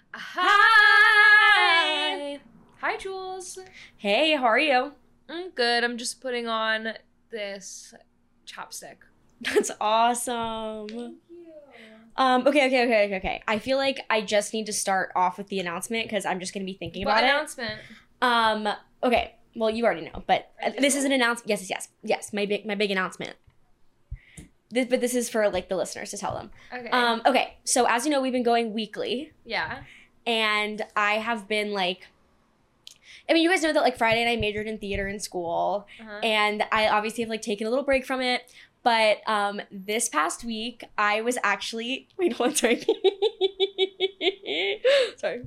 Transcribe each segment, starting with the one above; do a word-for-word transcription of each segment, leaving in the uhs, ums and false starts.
Hi! Hi, Jules. Hey, how are you? I'm good. I'm just putting on this chapstick. That's awesome. Thank you. Um, okay, okay, okay, okay, okay. I feel like I just need to start off with the announcement because I'm just going to be thinking What about announcement? it. Um, okay. Well, you already know, but I do. this is an announcement. Yes, yes, yes. Yes, my big my big announcement. This, but this is for like the listeners to tell them. Okay. Um, okay. So as you know, we've been going weekly. Yeah. And I have been like, I mean, you guys know that like Friday night I majored in theater in school, Uh-huh. and I obviously have like taken a little break from it. But um, this past week I was actually wait, hold on, sorry, sorry,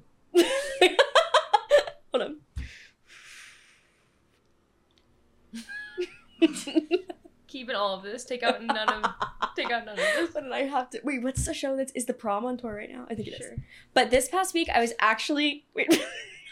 hold on. Keeping all of this. Take out none of. Take out none of this. What did I have to wait? What's the show that's is the prom on tour right now? I think it is. Sure. But this past week I was actually wait.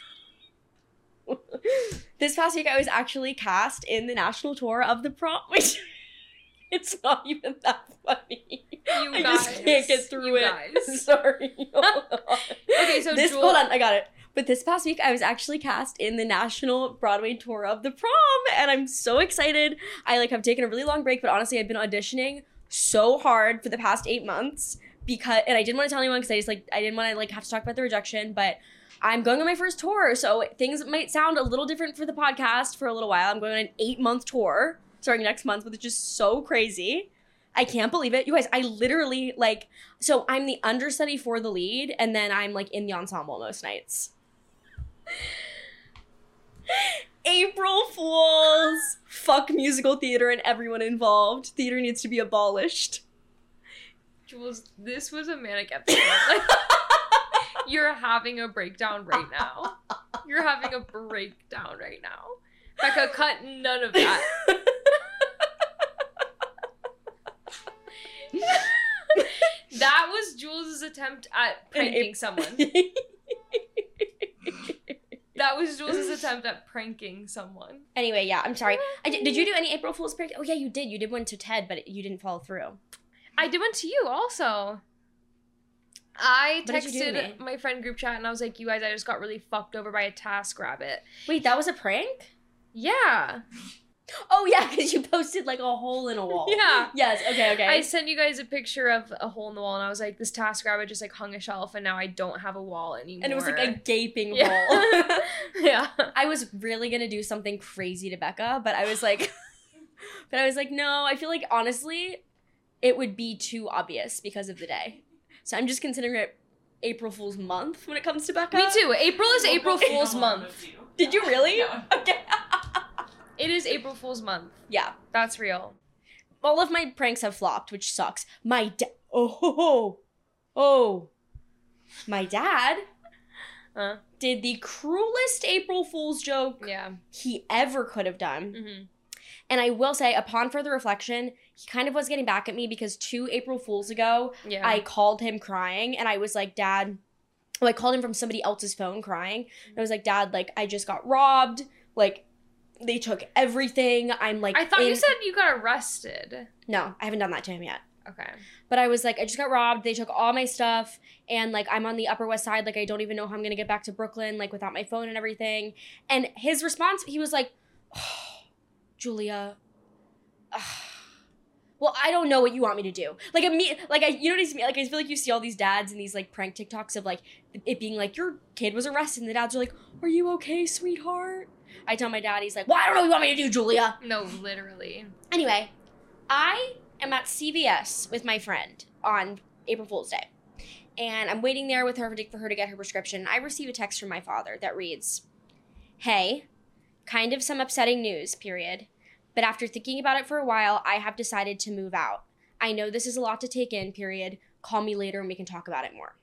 This past week I was actually cast in the national tour of the prom. Wait, it's not even that funny. You I guys. just can't get through you it. Guys. Sorry. Hold on. Okay, so this Jewel- hold on, I got it. But this past week I was actually cast in the national Broadway tour of the prom, and I'm so excited. I like have taken a really long break, but honestly I've been auditioning so hard for the past eight months because, and I didn't want to tell anyone because I just like I didn't want to like have to talk about the rejection, but I'm going on my first tour, so things might sound a little different for the podcast for a little while. I'm going on an eight month tour starting next month, which is just so crazy. I can't believe it. You guys, I literally like, so I'm the understudy for the lead, and then I'm like in the ensemble most nights. April Fools! Fuck musical theater and everyone involved. Theater needs to be abolished. Jules, this was a manic episode. Like, you're having a breakdown right now. You're having a breakdown right now. Becca, cut none of that. That was Jules' attempt at pranking Ap- someone. That was Jules' attempt at pranking someone. Anyway, yeah, I'm sorry. I did, did you do any April Fool's prank? Oh yeah, you did. You did one to Ted, but you didn't follow through. I did one to you also. I What did you do to texted me? my friend group chat and I was like, you guys, I just got really fucked over by a task rabbit. Wait, that was a prank? Yeah. Oh yeah, because you posted like a hole in a wall. Yeah. Yes, okay, okay. I sent you guys a picture of a hole in the wall and I was like, this task rabbit just like hung a shelf and now I don't have a wall anymore. and it was like a gaping Yeah. hole. Yeah. I was really gonna do something crazy to Becca, but I was like, but I was like, no, I feel like honestly, it would be too obvious because of the day. So I'm just considering it April Fool's month when it comes to Becca. Me too. April is April Fool's month. Did you really? Yeah. Okay. It is April Fool's month. Yeah. That's real. All of my pranks have flopped, which sucks. My dad. Oh, ho, ho. Oh. My dad Huh? did the cruelest April Fool's joke Yeah. he ever could have done. Mm-hmm. And I will say, upon further reflection, he kind of was getting back at me because two April Fools ago, Yeah. I called him crying and I was like, Dad, well, I called him from somebody else's phone crying. And I was like, Dad, like, I just got robbed. Like, they took everything. I'm like, I thought in- you said you got arrested. No, I haven't done that to him yet. Okay. But I was like, I just got robbed. They took all my stuff. And like, I'm on the Upper West Side. Like, I don't even know how I'm going to get back to Brooklyn, like, without my phone and everything. And his response, he was like, oh, Julia, ah, well, I don't know what you want me to do. Like, me, like, I, you know what I mean? Like, I feel like you see all these dads and these, like, prank TikToks of, like, it being like, your kid was arrested. And the dads are like, are you okay, sweetheart? I tell my dad, he's like, well, I don't know what you want me to do, Julia. No, literally. Anyway, I am at C V S with my friend on April Fool's Day. And I'm waiting there with her for her to get her prescription. I receive a text from my father that reads, hey, kind of some upsetting news, period. But after thinking about it for a while, I have decided to move out. I know this is a lot to take in, period. Call me later and we can talk about it more.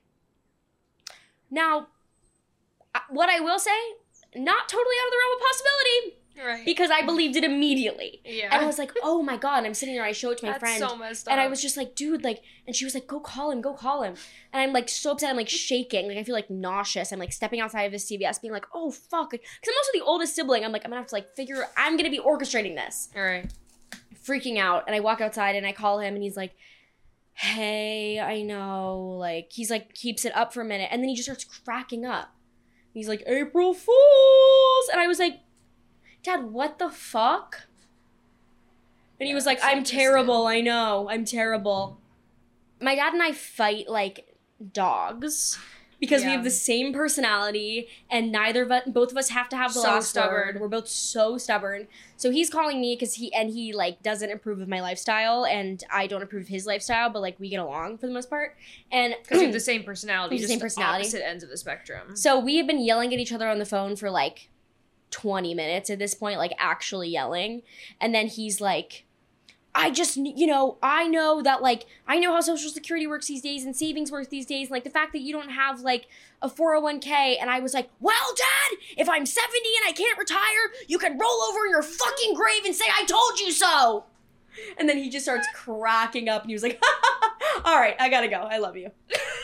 Now, what I will say, not totally out of the realm of possibility. Right. Because I believed it immediately. Yeah. And I was like, oh my God. And I'm sitting there, I show it to my That's friend. so messed up. And I was just like, dude, like, and she was like, go call him, go call him. And I'm like so upset. I'm like shaking. Like, I feel like nauseous. I'm like stepping outside of this C V S being like, oh fuck. Because I'm also the oldest sibling. I'm like, I'm gonna have to like figure, I'm gonna be orchestrating this. All right. Freaking out. And I walk outside and I call him and he's like, hey, I know, like, he's like, keeps it up for a minute, and then he just starts cracking up. He's like, April Fools! And I was like, Dad, what the fuck? And he was like, I'm terrible, I know, I'm terrible. My dad and I fight like dogs because we Yeah. have the same personality, and neither of us, both of us have to have the So last stubborn. word. We're both so stubborn. So he's calling me because he, and he like doesn't approve of my lifestyle, and I don't approve of his lifestyle, but like we get along for the most part. And Because you have the same personality, We have the just same personality. opposite ends of the spectrum. so we have been yelling at each other on the phone for like twenty minutes at this point, like actually yelling. And then he's like, I just, you know, I know that, like, I know how Social Security works these days and savings works these days. Like, the fact that you don't have, like, a four oh one k. And I was like, well, Dad, if I'm seventy and I can't retire, you can roll over in your fucking grave and say I told you so. And then he just starts cracking up and he was like, all right, I gotta go. I love you.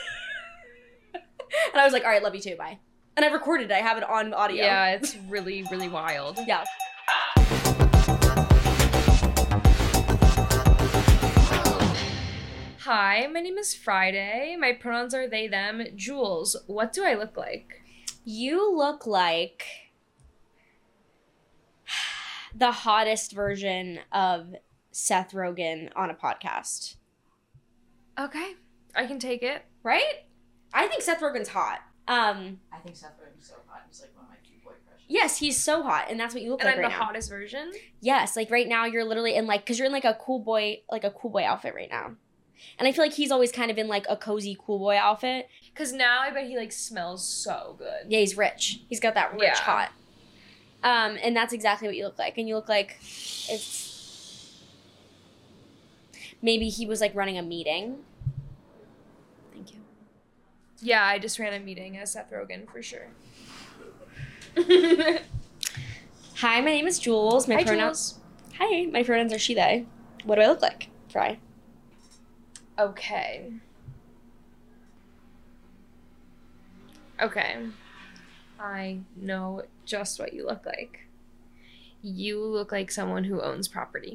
And I was like, all right, love you too. Bye. And I recorded it. I have it on audio. Yeah, it's really, really wild. Yeah. Hi, my name is Friday. My pronouns are they, them. Jules, what do I look like? You look like the hottest version of Seth Rogen on a podcast, Okay, I can take it. right? I think Seth Rogen's hot. Um, I think Seth Rogen's so hot. He's like one of my two boy crushes. yes, he's so hot, and that's what you look And like I'm right the now. hottest version. Yes, like right now you're literally in like, cause you're in like a cool boy, like a cool boy outfit right now. And I feel like he's always kind of in like a cozy cool boy outfit. Because now I bet he, like, smells so good. Yeah, he's rich. He's got that rich Yeah. hot. Um, and that's exactly what you look like. And you look like it's maybe he was like running a meeting. Thank you. Yeah, I just ran a meeting as Seth Rogen, for sure. Hi, my name is Jules. My Hi, pronouns. Jules. Hi, my pronouns are she, they. What do I look like? Fry. Okay. Okay. I know just what you look like. You look like someone who owns property.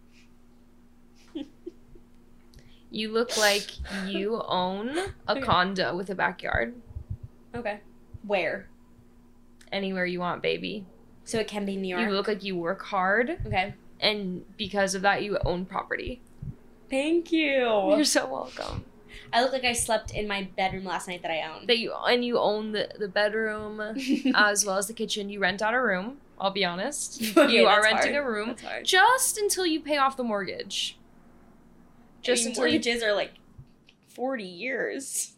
You look like you own a Okay. condo with a backyard. Okay. Where? Anywhere you want, baby. So it can be New York. You look like you work hard, Okay. and because of that, you own property. Thank you. You're so welcome. I look like I slept in my bedroom last night that I own. That you and you own the, the bedroom as well as the kitchen. You rent out a room. I'll be honest. You, Okay, you are that's renting hard. a room That's hard. just until you pay off the mortgage. Just I mean, until you, mortgages are like forty years.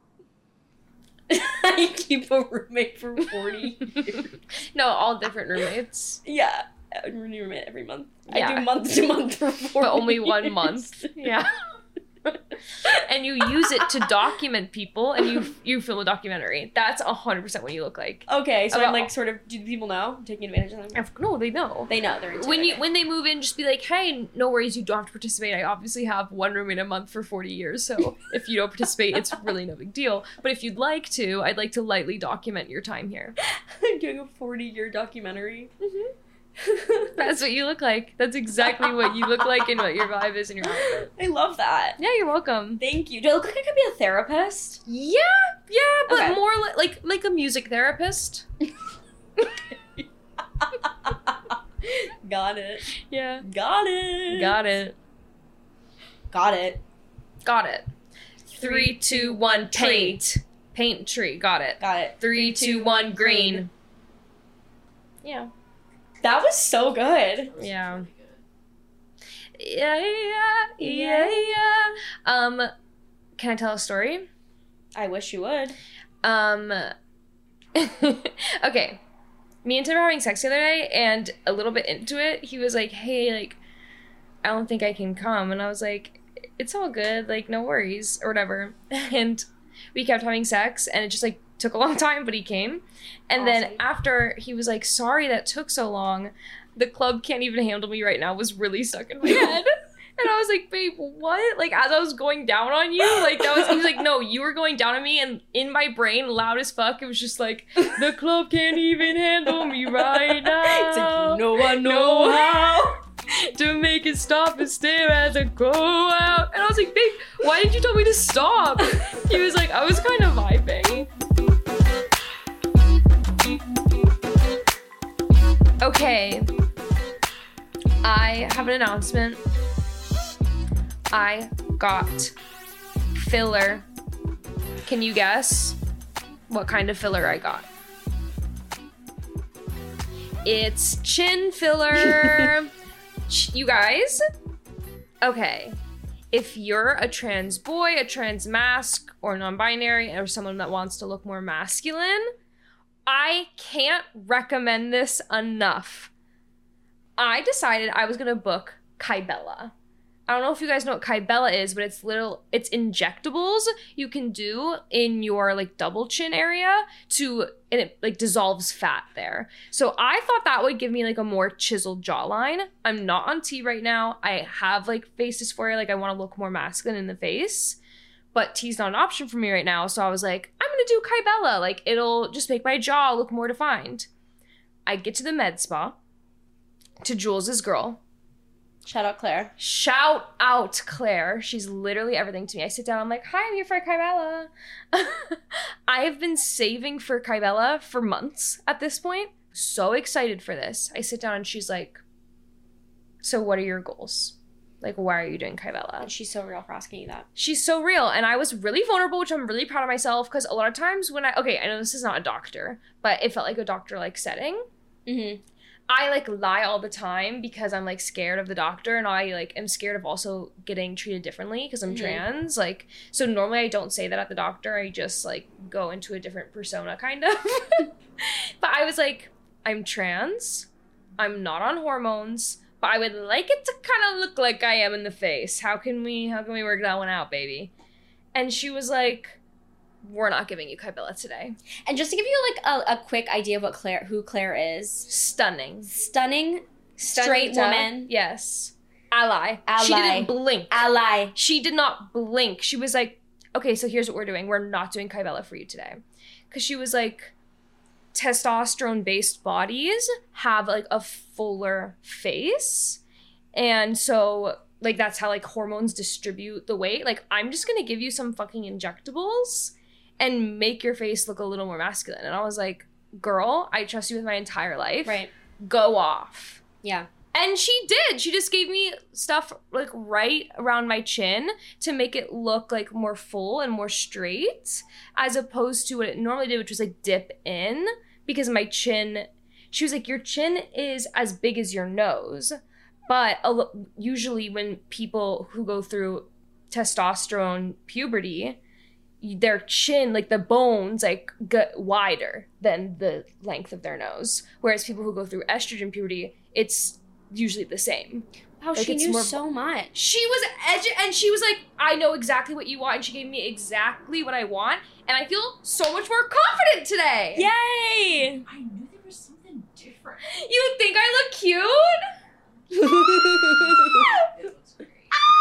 I keep a roommate for forty years. no, all different roommates, Yeah, I would renew roommate every month. I Yeah. do month to month for forty but only one years. month. Yeah. And you use it to document people, and you you film a documentary. That's a hundred percent what you look like. Okay, so I'm About- like sort of. Do people know I'm taking advantage of them? No, they know. They know they're into When it, you okay. when they move in, just be like, hey, no worries, you don't have to participate. I obviously have one roommate a month for forty years, so if you don't participate, it's really no big deal. But if you'd like to, I'd like to lightly document your time here. I'm doing a forty year documentary. Mm-hmm. That's what you look like. That's exactly what you look like and what your vibe is in your outfit. I love that. Yeah, you're welcome. Thank you. Do I look like I could be a therapist? Yeah, yeah, but Okay. more li- like like a music therapist. Got it. Yeah, Got it. got it, Got it. got it. Three, two, one, paint. Paint tree. Got it. Got it. Three, two, one, green. Yeah. That was so good. Yeah. Really good. Yeah, yeah, yeah, yeah. Um, can I tell a story? I wish you would. Um, okay. Me and Tim were having sex the other day, and a little bit into it, he was like, hey, like, I don't think I can come. And I was like, it's all good, like, no worries, or whatever. And we kept having sex, and it just, like, took a long time, but he came. And then Awesome. after, he was like, sorry that took so long. The club can't even handle me right now was really stuck in my head. And I was like, babe, what? Like, as I was going down on you, like, that was, he was like, no, you were going down on me, and in my brain, loud as fuck, it was just like, the club can't even handle me right now. It's like, you know I know No. how. to make it stop and stare as I go out. And I was like, babe, why did you tell me to stop? He was like, I was kind of vibing. Okay. I have an announcement. I got filler. Can you guess what kind of filler I got? It's chin filler. Ch- you guys? Okay. If you're a trans boy, a trans masc, or non-binary, or someone that wants to look more masculine, I can't recommend this enough. I decided I was gonna book Kybella. I don't know if you guys know what Kybella is, but it's little, it's injectables you can do in your like double chin area to, and it like dissolves fat there. So I thought that would give me like a more chiseled jawline. I'm not on T right now. I have like face dysphoria, like I want to look more masculine in the face, but T's not an option for me right now. So I was like, I'm gonna do Kybella. Like it'll just make my jaw look more defined. I get to the med spa, to Jules's girl. Shout out Claire. Shout out Claire. She's literally everything to me. I sit down, I'm like, hi, I'm here for Kybella. I have been saving for Kybella for months at this point. So excited for this. I sit down and she's like, so what are your goals? Like, why are you doing Kybella? And she's so real for asking you that. She's so real. And I was really vulnerable, which I'm really proud of myself, because a lot of times when I, okay, I know this is not a doctor, but it felt like a doctor-like setting. Mm-hmm. I like lie all the time because I'm like scared of the doctor, and I like am scared of also getting treated differently because I'm mm-hmm. trans. Like, so normally I don't say that at the doctor. I just like go into a different persona kind of. But I was like, I'm trans. I'm not on hormones, but I would like it to kind of look like I am in the face. How can we, how can we work that one out, baby? And she was like, we're not giving you Kybella today. And just to give you like a, a quick idea of what Claire, who Claire is. Stunning. Stunning, straight Stunning woman. Yes. Ally. Ally. She didn't blink. Ally. She did not blink. She was like, okay, so here's what we're doing. We're not doing Kybella for you today. Because she was like, testosterone-based bodies have like a fuller face. And so like that's how like hormones distribute the weight. Like, I'm just gonna give you some fucking injectables and make your face look a little more masculine. And I was like, girl, I trust you with my entire life. Right. Go off. Yeah. And she did. She just gave me stuff like right around my chin to make it look like more full and more straight, as opposed to what it normally did, which was like dip in, because my chin, she was like, your chin is as big as your nose. But usually when people who go through testosterone puberty, their chin, like the bones, like get wider than the length of their nose. Whereas people who go through estrogen puberty, it's usually the same. Wow, like she knew more, so much. She was edu- and she was like, I know exactly what you want, and she gave me exactly what I want, and I feel so much more confident today. Yay! I knew there was something different. You think I look cute? It looks great.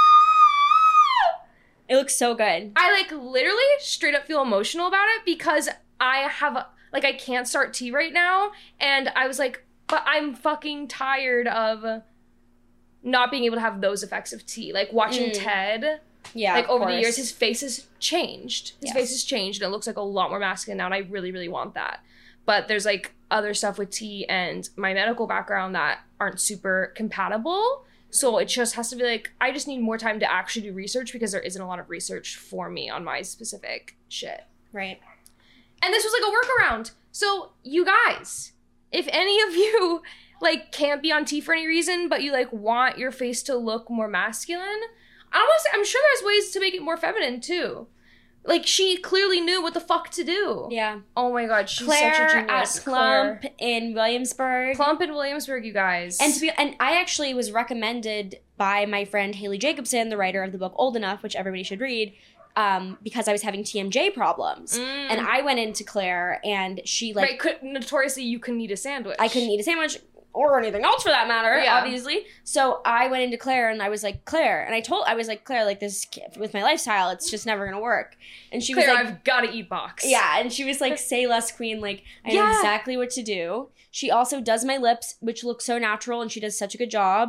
It looks so good. I like literally straight up feel emotional about it because I have like I can't start tea right now, and I was like, but I'm fucking tired of not being able to have those effects of tea. Like watching mm. Ted, yeah, like over course. the years, his face has changed. His yes. face has changed, and it looks like a lot more masculine now, and I really, really want that. But there's like other stuff with tea and my medical background that aren't super compatible. So it just has to be like, I just need more time to actually do research because there isn't a lot of research for me on my specific shit. Right. And this was like a workaround. So you guys, if any of you like can't be on tea for any reason, but you like want your face to look more masculine, I don't want to say, I'm sure there's ways to make it more feminine too. Like, she clearly knew what the fuck to do. Yeah. Oh my god, she's Claire such a genius. at Plump Claire. in Williamsburg. Plump in Williamsburg, you guys. And to be, and I actually was recommended by my friend Haley Jacobson, the writer of the book Old Enough, which everybody should read, um, because I was having T M J problems. Mm. And I went into Claire, and she, like... Right, could, notoriously, you couldn't eat a sandwich. I couldn't eat a sandwich, or anything else for that matter, yeah. obviously. So I went into Claire, and I was like, Claire, and I told, I was like, Claire, like, this, with my lifestyle, it's just never gonna work. And she Claire, was like... I've gotta eat box. Yeah, and she was like, say less, queen, like, I yeah. know exactly what to do. She also does my lips, which look so natural, and she does such a good job.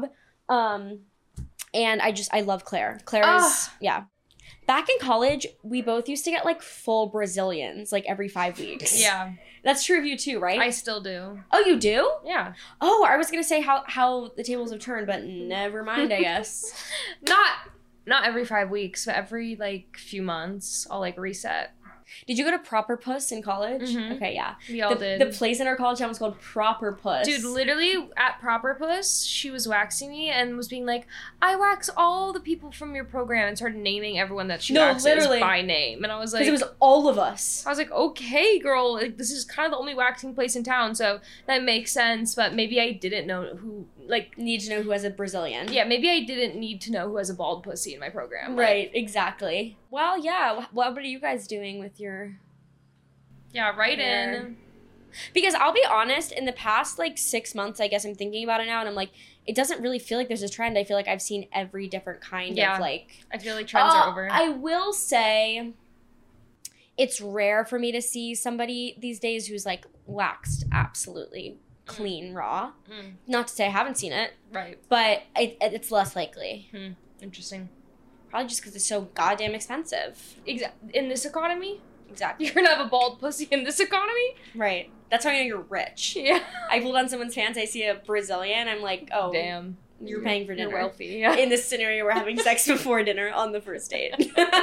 Um, and I just, I love Claire. Claire is, Ah. yeah. Back in college, we both used to get like full Brazilians like every five weeks. Yeah, That's true of you too, right? I still do. oh, you do? Yeah. Oh, I was going to say how, how the tables have turned, but never mind, I guess. Not not every five weeks, but every like few months, I'll like reset. Did you go to Proper Puss in college? Mhm. Okay, yeah. We all the, did. the place in our college town was called Proper Puss. Dude, literally at Proper Puss, she was waxing me and was being like, I wax all the people from your program, and started naming everyone that she No, waxes literally. by name. And I was like, Because it was all of us. I was like, okay, girl, like, this is kind of the only waxing place in town, so that makes sense, but maybe I didn't know who, like, Need to know who has a Brazilian. yeah, maybe I didn't need to know who has a bald pussy in my program. like- Right, exactly. Well, yeah. wh- What are you guys doing with your... yeah, right Hair. in. Because I'll be honest, in the past, like, six months, I guess I'm thinking about it now, and I'm like, it doesn't really feel like there's a trend. I feel like I've seen every different kind Yeah. of, like... I feel like trends Uh, are over. I will say it's rare for me to see somebody these days who's, like, waxed absolutely clean raw. Mm, Not to say I haven't seen it, right. but it, it's less likely. Interesting. Probably just because it's so goddamn expensive. Exa- in this economy? Exactly. You're gonna have a bald pussy in this economy? Right. That's how I know you're rich. Yeah. I pulled on someone's pants, I see a Brazilian, I'm like, oh, Damn. you're paying for You're dinner. wealthy. Yeah. In this scenario, we're having sex before dinner on the first date.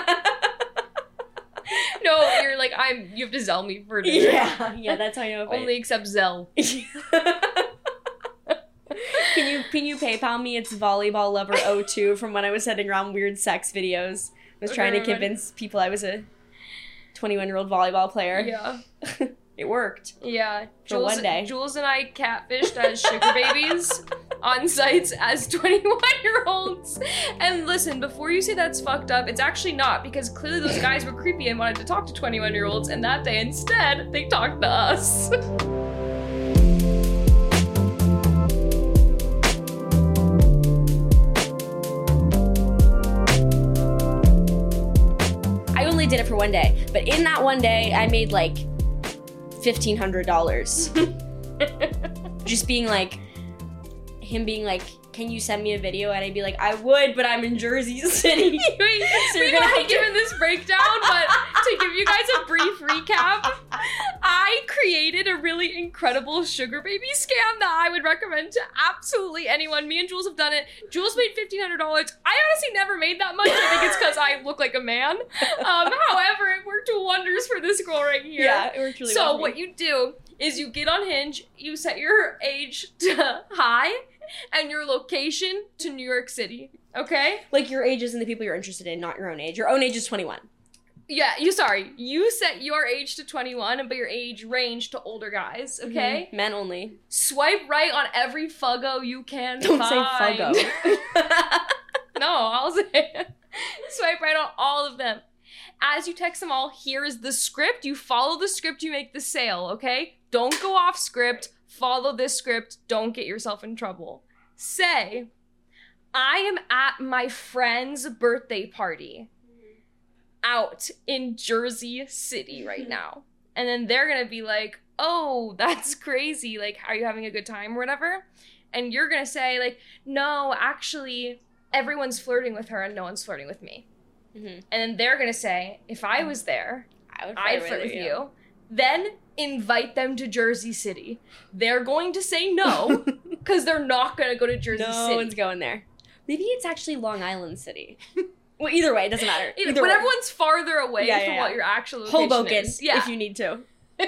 No, you're like, I'm. You have to Zell me for dinner. yeah, yeah, that's how I know if I- Only accept Zell. Can you can you PayPal me? It's volleyball lover oh two from when I was sending around weird sex videos. I was trying to Okay, convince people I was a twenty-one year old volleyball player. Yeah. It worked. Yeah. For Jules, one day. Jules and I catfished as sugar babies on sites as twenty-one year olds. And listen, before you say that's fucked up, it's actually not, because clearly those guys were creepy and wanted to talk to twenty-one year olds, and that day instead, they talked to us. I only did it for one day, but in that one day, I made like fifteen hundred dollars. Just being like, him being like, can you send me a video? And I'd be like, I would, but I'm in Jersey City. Wait, So we've you're gonna already have to- given this breakdown, but to give you guys a brief recap, I created a really incredible sugar baby scam that I would recommend to absolutely anyone. Me and Jules have done it. Jules made fifteen hundred dollars. I honestly never made that much. I think it's because I look like a man. Um, however, it worked wonders for this girl right here. Yeah, it worked really so well. for me. what you do is you get on Hinge, you set your age to high, and your location to New York City. Okay? Like your age is and the people you're interested in, not your own age. Your own age is twenty-one. Yeah, you sorry. You set your age to twenty-one, but your age range to older guys, okay? Mhm. Men only. Swipe right on every fuggo you can Don't find. say fuggo. No, I'll say it. Swipe right on all of them. As you text them all, here is the script. You follow the script, you make the sale, okay? Don't go off script. Follow this script. Don't get yourself in trouble. Say, I am at my friend's birthday party out in Jersey City right now. And then they're gonna be like, oh, that's crazy. Like, are you having a good time or whatever? And you're gonna say, like, no, actually, everyone's flirting with her and no one's flirting with me. Mhm. And then they're gonna say, if I was there, I would I'd flirt with you. Then invite them to Jersey City. They're going to say no, because they're not gonna go to Jersey no City. one's going there. Maybe it's actually Long Island City. Well, either way, it doesn't matter. Either, Either but way. everyone's farther away Yeah, from yeah, what yeah. your actual location Hoboken, is. Yeah. if you need to.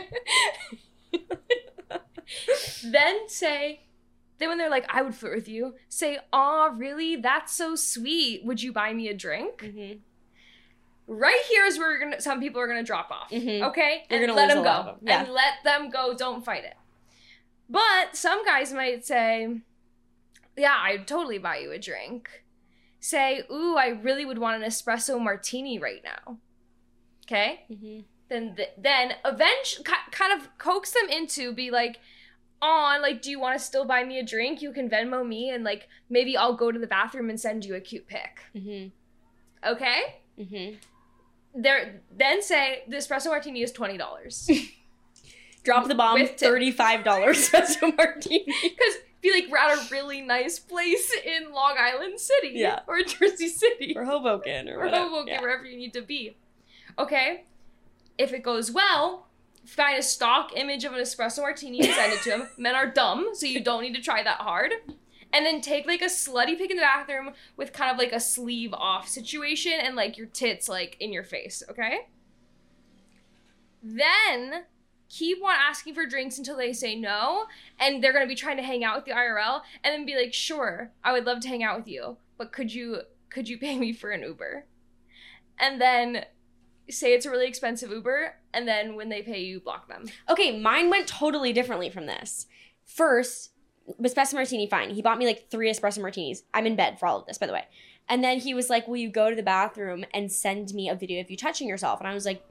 Then say, then when they're like, I would flirt with you, say, aw, really? That's so sweet. Would you buy me a drink? Mm-hmm. Right here is where you're gonna, some people are gonna drop off. Mhm. Okay? You're and gonna let lose them a go. lot of them. Yeah. And let them go. Don't fight it. But some guys might say, yeah, I'd totally buy you a drink. Say, ooh, I really would want an espresso martini right now. Okay? Mm-hmm. Then, th- then eventually, kind of coax them into be like, on, like, do you want to still buy me a drink? You can Venmo me, and like maybe I'll go to the bathroom and send you a cute pic. Mm-hmm. Okay? Mm-hmm. There. Then say the espresso martini is twenty dollars. Drop the bomb. With tip. Thirty-five dollars espresso martini. Because be like, we're at a really nice place in Long Island City. Yeah. Or Jersey City. Or Hoboken or Or whatever. Hoboken, Yeah. wherever you need to be. Okay? If it goes well, find a stock image of an espresso martini and send it to him. Men are dumb, so you don't need to try that hard. And then take like a slutty pic in the bathroom with kind of like a sleeve off situation and like your tits like in your face, okay? Then keep on asking for drinks until they say no, and they're gonna be trying to hang out with you I R L, and then be like, sure, I would love to hang out with you, but could you could you pay me for an Uber? And then say it's a really expensive Uber, and then when they pay you, block them. Okay, mine went totally differently from this. First, espresso martini, fine. He bought me like three espresso martinis. I'm in bed for all of this, by the way. And then he was like, will you go to the bathroom and send me a video of you touching yourself? And I was like,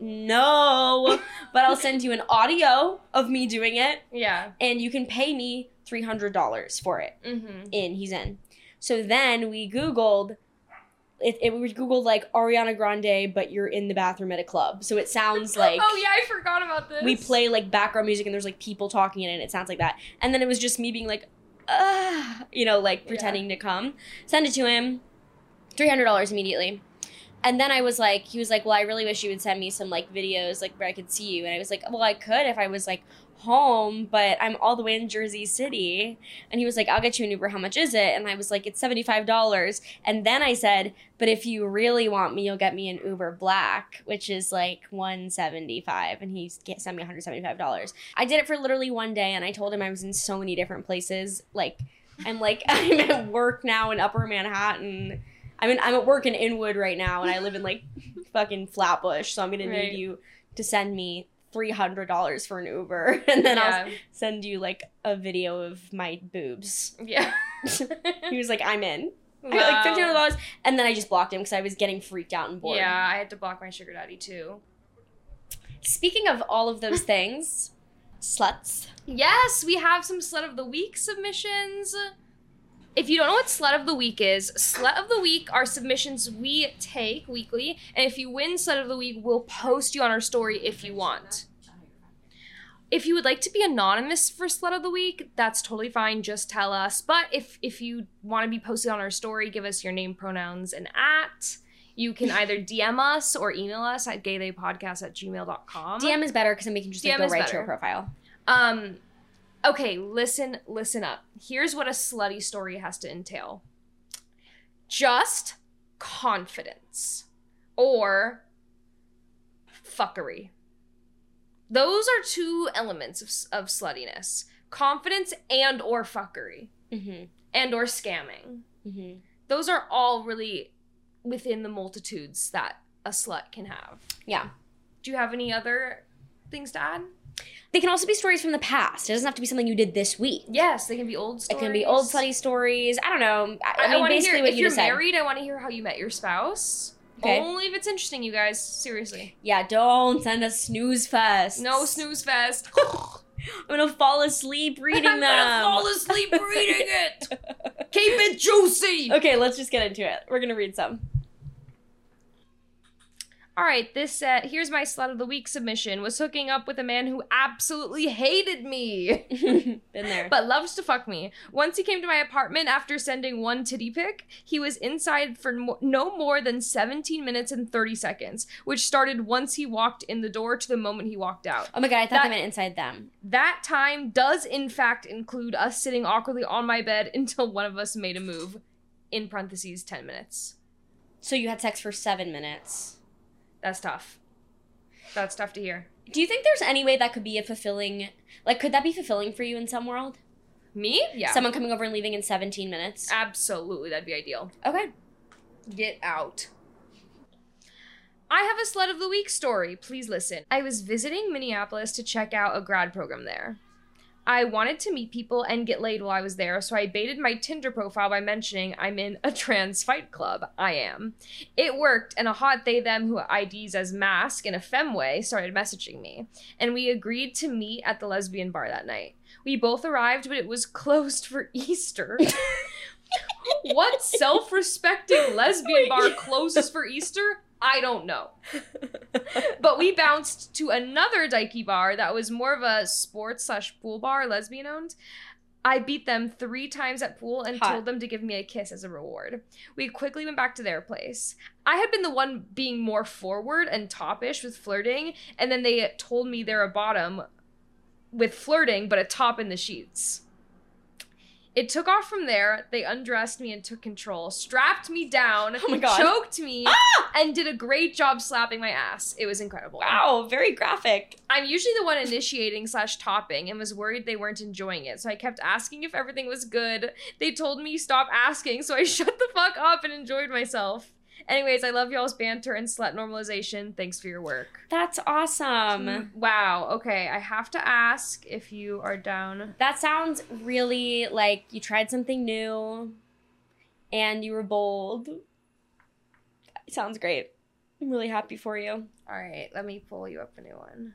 no, but I'll send you an audio of me doing it, Yeah. and you can pay me three hundred dollars for it. Mm-hmm. In, he's in. So then we Googled, it, it we Googled like Ariana Grande, but you're in the bathroom at a club. So it sounds like... Oh yeah, I forgot about this. we play like background music and there's like people talking in it and it sounds like that. And then it was just me being like, ah, you know, like pretending to come. Send it to him. three hundred dollars immediately. And then I was like, he was like, well, I really wish you would send me some like videos like where I could see you. And I was like, well, I could if I was like home, but I'm all the way in Jersey City. And he was like, I'll get you an Uber. How much is it? And I was like, it's seventy-five dollars. And then I said, but if you really want me, you'll get me an Uber Black, which is like one hundred seventy-five dollars. And he sent me one hundred seventy-five dollars. I did it for literally one day. And I told him I was in so many different places. Like, I'm like, I'm at work now in Upper Manhattan. I'm in, I'm at work in Inwood right now. And I live in like fucking Flatbush. So I'm going Right. to need you to send me three hundred dollars for an Uber. And then I'll Yeah. send you like a video of my boobs. Yeah. He was like, I'm in. I Wow. got like fifteen hundred dollars. And then I just blocked him because I was getting freaked out and bored. Yeah, I had to block my sugar daddy too. Speaking of all of those things, sluts. Yes, we have some Slut of the Week submissions. If you don't know what Slut of the Week is, Slut of the Week are submissions we take weekly, and if you win Slut of the Week, we'll post you on our story if you want. If you would like to be anonymous for Slut of the Week, that's totally fine, just tell us. But if if you want to be posted on our story, give us your name, pronouns, and at. You can either D M us or email us at gaydaypodcast at gmail dot com. D M is better because then we can just like, D M go is right to better. your profile. Um, okay, listen, listen up. Here's what a slutty story has to entail. Just confidence or fuckery. Those are two elements of, of sluttiness. Confidence and or fuckery. Mm-hmm. And or scamming. Mm-hmm. Those are all really within the multitudes that a slut can have. Yeah. Do you have any other things to add? They can also be stories from the past. It doesn't have to be something you did this week. Yes, they can be old stories. It can be old slutty stories. I don't know. I, I I, mean, want to basically hear, what if you you're just said. married, I want to hear how you met your spouse. Okay. Only if it's interesting, you guys. Seriously. Yeah, don't send us snooze fest. No snooze fest. I'm gonna fall asleep reading them. I'm gonna fall asleep reading it. Keep it juicy. Okay, let's just get into it. We're gonna read some. All right, this uh, here's my Slut of the Week submission. Was hooking up with a man who absolutely hated me. Been there. But loves to fuck me. Once he came to my apartment after sending one titty pic, he was inside for mo- no more than seventeen minutes and thirty seconds, which started once he walked in the door to the moment he walked out. Oh my god, I thought That- they meant inside them. That time does in fact include us sitting awkwardly on my bed until one of us made a move. In parentheses, ten minutes. So you had sex for seven minutes. That's tough. That's tough to hear. Do you think there's any way that could be a fulfilling, like, could that be fulfilling for you in some world? Me? Yeah. Someone coming over and leaving in seventeen minutes? Absolutely, that'd be ideal. Okay. Get out. I have a Slut of the Week story. Please listen. I was visiting Minneapolis to check out a grad program there. I wanted to meet people and get laid while I was there, so I baited my Tinder profile by mentioning I'm in a trans fight club. I am. It worked, and a hot they them who I Ds as mask in a femway started messaging me, and we agreed to meet at the lesbian bar that night. We both arrived, but it was closed for Easter. What self-respecting lesbian bar closes for Easter? I don't know. But we bounced to another dykey bar that was more of a sports slash pool bar, lesbian owned. I beat them three times at pool and Hot. told them to give me a kiss as a reward. We quickly went back to their place. I had been the one being more forward and toppish with flirting, and then they told me they're a bottom with flirting, but a top in the sheets. It took off from there. They undressed me and took control, strapped me down, Oh my God. choked me, Ah! and did a great job slapping my ass. It was incredible. Wow, very graphic. I'm usually the one initiating slash topping and was worried they weren't enjoying it, so I kept asking if everything was good. They told me stop asking, so I shut the fuck up and enjoyed myself. Anyways, I love y'all's banter and slut normalization. Thanks for your work. That's awesome. Wow, okay, I have to ask if you are down. That sounds really like you tried something new and you were bold. Sounds great. I'm really happy for you. All right, let me pull you up a new one.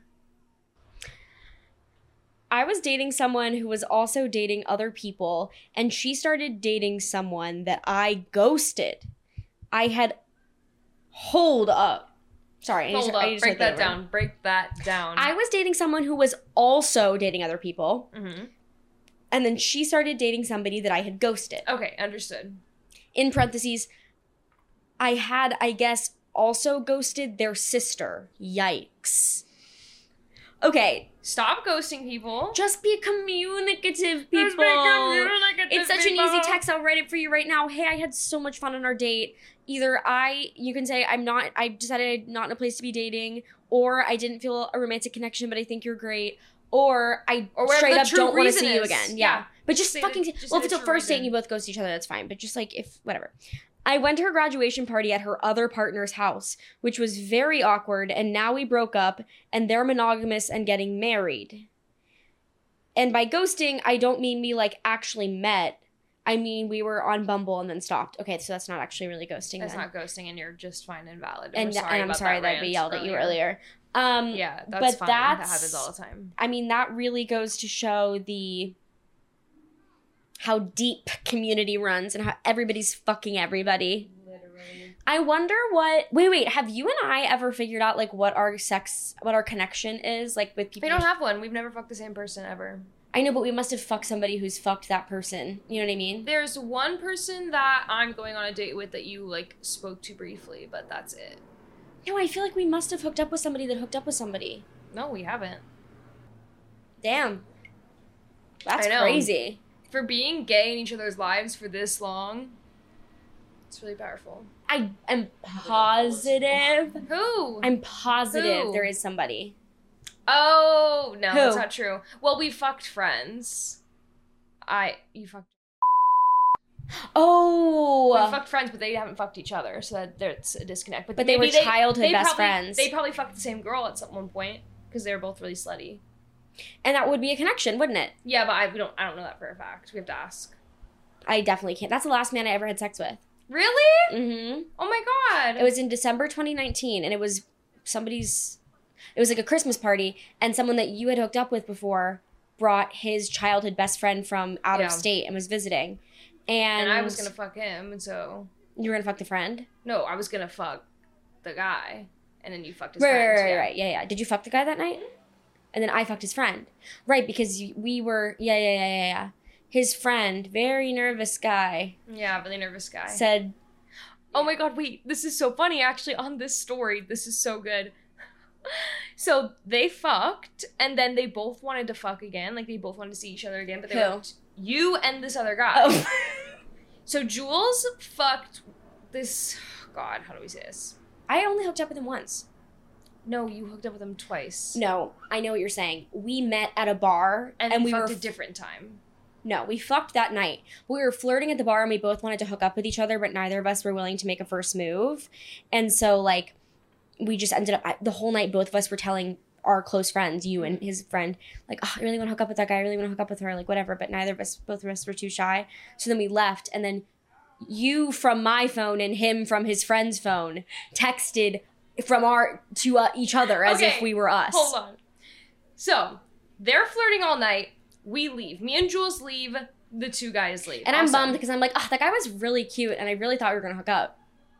I was dating someone who was also dating other people, and she started dating someone that I ghosted. I had hold up. Sorry, I need Hold to, up, I need to break start that over. down, break that down. I was dating someone who was also dating other people, Mm-hmm. and then she started dating somebody that I had ghosted. Okay, understood. In parentheses, I had, I guess, also ghosted their sister. Yikes. Okay, Stop ghosting people. just be communicative, people. Just be communicative, It's such an people. easy text. I'll write it for you right now. Hey, I had so much fun on our date. Either I, you can say, I'm not, I decided I'm not in a place to be dating, or I didn't feel a romantic connection, but I think you're great, or I Or whatever straight the up true don't want to reason see you is. again. Yeah. Yeah. But just Say fucking, the- just well, say if it's the a true first date and reason. you both ghost each other, that's fine. But just like, if, whatever. I went to her graduation party at her other partner's house, which was very awkward, and now we broke up, and they're monogamous and getting married. And by ghosting, I don't mean we like actually met. I mean we were on Bumble and then stopped. Okay, so that's not actually really ghosting. That's then. not ghosting, and you're just fine and valid. and, we're sorry and I'm about sorry that, that we rant yelled at you earlier. Um, Yeah, that's but fine. That that's- happens all the time. I mean that really goes to show the how deep community runs and how everybody's fucking everybody. Literally. I wonder what. Wait, wait. Have you and I ever figured out like what our sex, what our connection is like with people? We don't have one. We've never fucked the same person ever. I know, but we must have fucked somebody who's fucked that person. You know what I mean? There's one person that I'm going on a date with that you like spoke to briefly, but that's it. No, I feel like we must have hooked up with somebody that hooked up with somebody. No, we haven't. Damn. That's I know. crazy. For being gay in each other's lives for this long, it's really powerful. I am positive. Who? I'm positive Who? there is somebody. Oh no, Who? that's not true. Well, we fucked friends. I you fucked. Oh. We fucked friends, but they haven't fucked each other, so that there's a disconnect. But, But they maybe were childhood they best probably- friends. They probably fucked the same girl at some one point because they were both really slutty. And that would be a connection, wouldn't it? Yeah, but I we don't. I don't know that for a fact. We have to ask. I definitely can't. That's the last man I ever had sex with. Really? Mm-hmm. Oh my god. It was in December twenty nineteen, and it was somebody's. It was like a Christmas party, and someone that you had hooked up with before brought his childhood best friend from out Yeah. of state and was visiting. And, and I was gonna fuck him, and so You were gonna fuck the friend? no, I was gonna fuck the guy, and then you fucked his Right, friend. right, right, yeah. right. Yeah, yeah. Did you fuck the guy that night? And then I fucked his friend. Right, because you- we were. Yeah, yeah, yeah, yeah, yeah. His friend, very nervous guy, Yeah, really nervous guy. said, Oh my god, wait, this is so funny actually on this story. This is so good. So they fucked, and then they both wanted to fuck again. Like they both wanted to see each other again, but they Who? were you and this other guy. "Oh, So Jules fucked this God, how do we say this? I only hooked up with him once." No, you hooked up with him twice. No, I know what you're saying. We met at a bar, And, and, we we fucked were a different time. No, we fucked that night. We were flirting at the bar and we both wanted to hook up with each other, but neither of us were willing to make a first move. And so, like, we just ended up, I, the whole night, both of us were telling our close friends, you and his friend, like, oh, I really want to hook up with that guy. I really want to hook up with her, like, whatever. But neither of us, both of us were too shy. So then we left. And then you from my phone and him from his friend's phone texted from our, to uh, each other as Okay, if we were us. Hold on. So they're flirting all night. We leave. Me and Jules leave. The two guys leave. And I'm Awesome. bummed because I'm like, oh, that guy was really cute and I really thought we were going to hook up.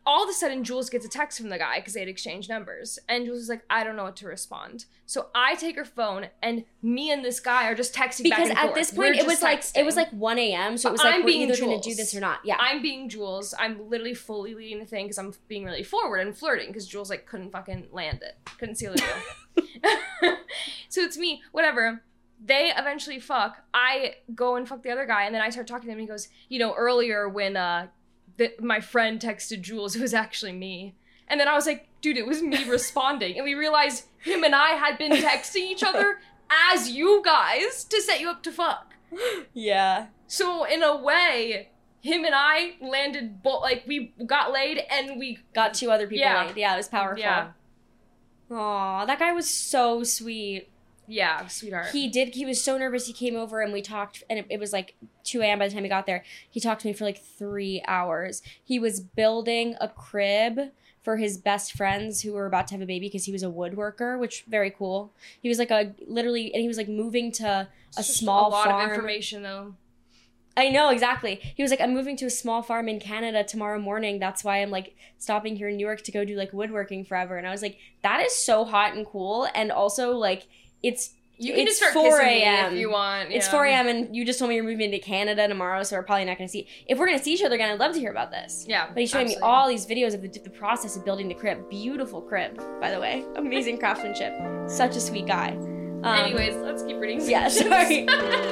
all of a sudden, Jules gets a text from the guy because they had exchanged numbers. And Jules is like, I don't know what to respond. So I take her phone, and me and this guy are just texting Because back and at forth. this We're point, it was just like texting. it was like one a.m. So it was But like I'm we're being either going to do Jules. this or not. Yeah. I'm being Jules. I'm literally fully leading the thing because I'm being really forward and flirting because Jules like couldn't fucking land it. Couldn't seal the deal. So it's me. Whatever. They eventually fuck. I go and fuck the other guy, and then I start talking to him, and he goes, you know, earlier when uh, the, my friend texted Jules, it was actually me. And then I was like, dude, it was me responding. And we realized him and I had been texting each other as you guys to set you up to fuck. Yeah. So in a way, him and I landed, bo- like, we got laid and we... Got two other people Yeah. laid. Yeah, it was powerful. Yeah. Aw, that guy was so sweet. Yeah, sweetheart. He did, he was so nervous. He came over and we talked, and it, it was like two a.m. by the time he got there. He talked to me for like three hours. He was building a crib for his best friends who were about to have a baby because he was a woodworker, which very cool. He was like a, literally, and he was like moving to a It's just small a lot farm. of information, though. I know, exactly. He was like, I'm moving to a small farm in Canada tomorrow morning. That's why I'm like stopping here in New York to go do like woodworking forever. And I was like, that is so hot and cool. And also like, it's You can it's just start four kissing me a.m. if you want. It's yeah. four a.m. and you just told me you're moving to Canada tomorrow, so we're probably not going to see. If we're going to see each other again, I'd love to hear about this. Yeah, But he's showing absolutely. me all these videos of the, the process of building the crib. Beautiful crib, by the way. Amazing craftsmanship. Such a sweet guy. Um, Anyways, let's keep reading. Yeah, sorry.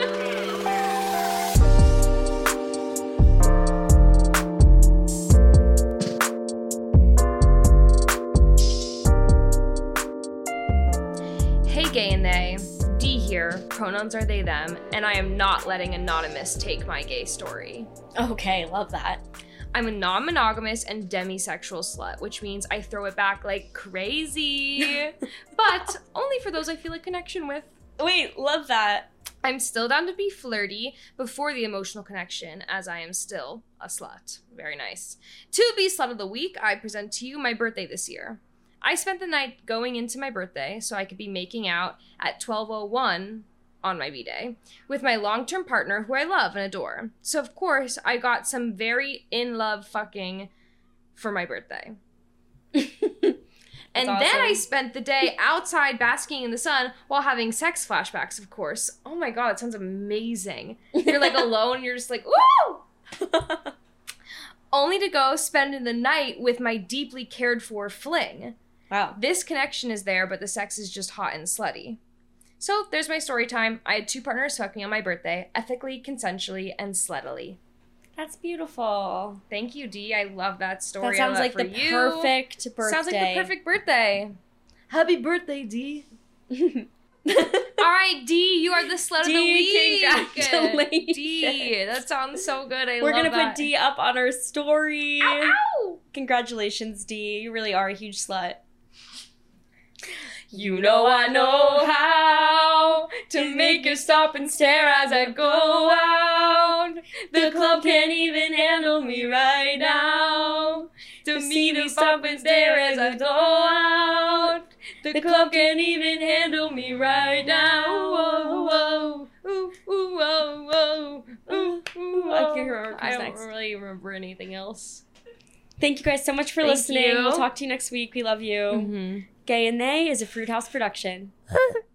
Hey, gay and they. D here. Pronouns are they, them. And I am not letting Anonymous take my gay story. Okay, love that. I'm a non-monogamous and demisexual slut, which means I throw it back like crazy. But only for those I feel a connection with. Wait, love that. I'm still down to be flirty before the emotional connection, as I am still a slut. Very nice. To be slut of the week, I present to you my birthday this year. I spent the night going into my birthday so I could be making out at twelve oh one on my B-day with my long-term partner who I love and adore. So of course, I got some very in-love fucking for my birthday. And That's then I awesome. spent the day outside basking in the sun while having sex flashbacks, of course. Oh my god, it sounds amazing. You're like alone, you're just like, woo! Only to go spend the night with my deeply cared for fling. Wow. This connection is there, but the sex is just hot and slutty. So there's my story time. I had two partners fuck me on my birthday, ethically, consensually, and sluttily. That's beautiful. Thank you, Dee. I love that story. That I sounds love like for the you. perfect birthday. Sounds like the perfect birthday. Happy birthday, Dee. All right, Dee, you are the slut of the Dee, week. congratulations. Dee, that sounds so good. I We're love gonna that. put D up on our story. Ow, ow. Congratulations, D. You really are a huge slut. You know I know how to make you stop and stare as I go out. The club can't even handle me right now. To me to stop and stare as I go out. The club can't even handle me right now. Whoa, whoa, ooh, ooh, whoa, whoa, ooh, ooh, I whoa. can't remember I who's don't next. really remember anything else. Thank you guys so much for Thank listening. you. We'll talk to you next week. We love you. Mm-hmm. Gay and They is a Fruit House production.